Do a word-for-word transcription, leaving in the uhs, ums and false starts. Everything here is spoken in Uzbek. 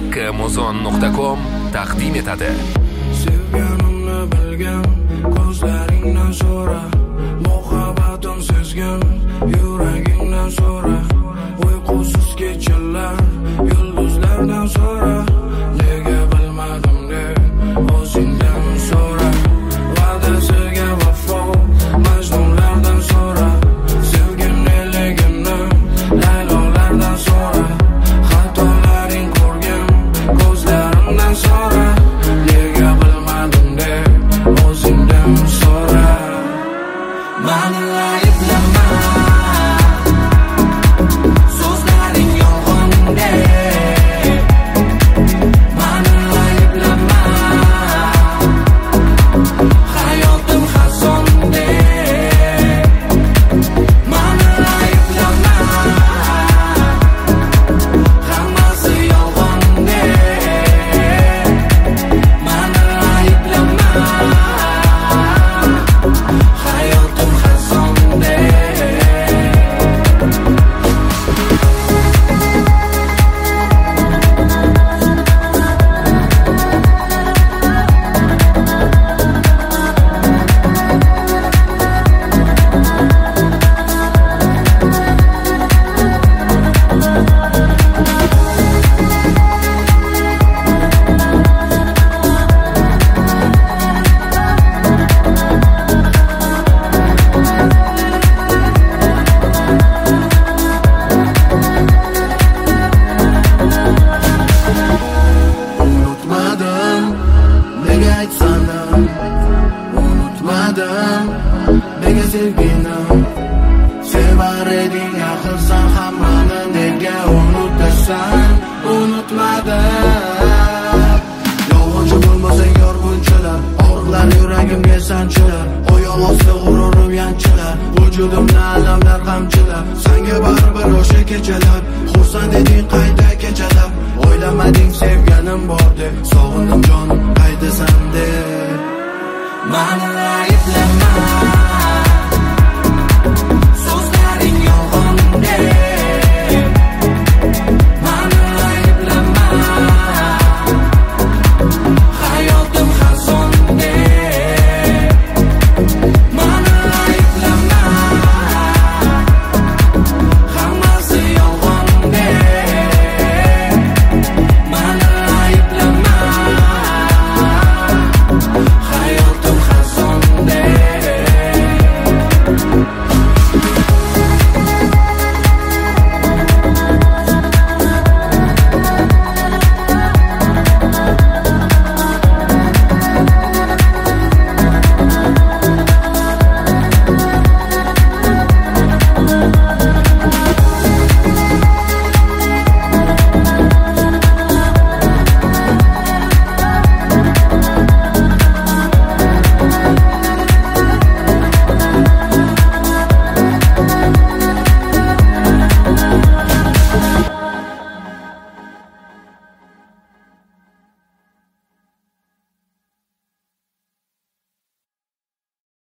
Muzon nuqta com taqdim etadi. Sevganimni bilgan ko'zlaringdan so'ra, muhabbatim sezgan yuragingdan so'ra, uyqusiz kechalar yulduzlardan so'ra, nega bilmadim deb o'zingdan so'ra, va'dasiga vafo majnunlardan so'ra, sevgim neligimni laylolardan so'ra, xatolaring ko'rgan ko'zlarimdan so'ra, nega bilmadim deb o'zingdan so'ra. Mani ayblama, so'zlaring yolg'ondek. Mani ayblama, hayotim xazondek. Mani ayblama, hammasi yolg'ondek. Mani ayblama, hayotim xazondek. Unutmadim, nega aytsanim, unutmadim, nega sevgini, sevar eding aqlsan hammani, nega unutasan, unutmadim. Yolg'onchi bo'lmasang yorg'unchilar, og'riqlar yuragimga sanchilar, oyoq osti g'ururim yanchilar, vujudimni alamlar qamchilar, senga baribir o'sha kechalar, xursand eding qayta kechalab, o'ylamading sevganim bor deb, sog'indim jonim qaydasan deb. Mani ayblama,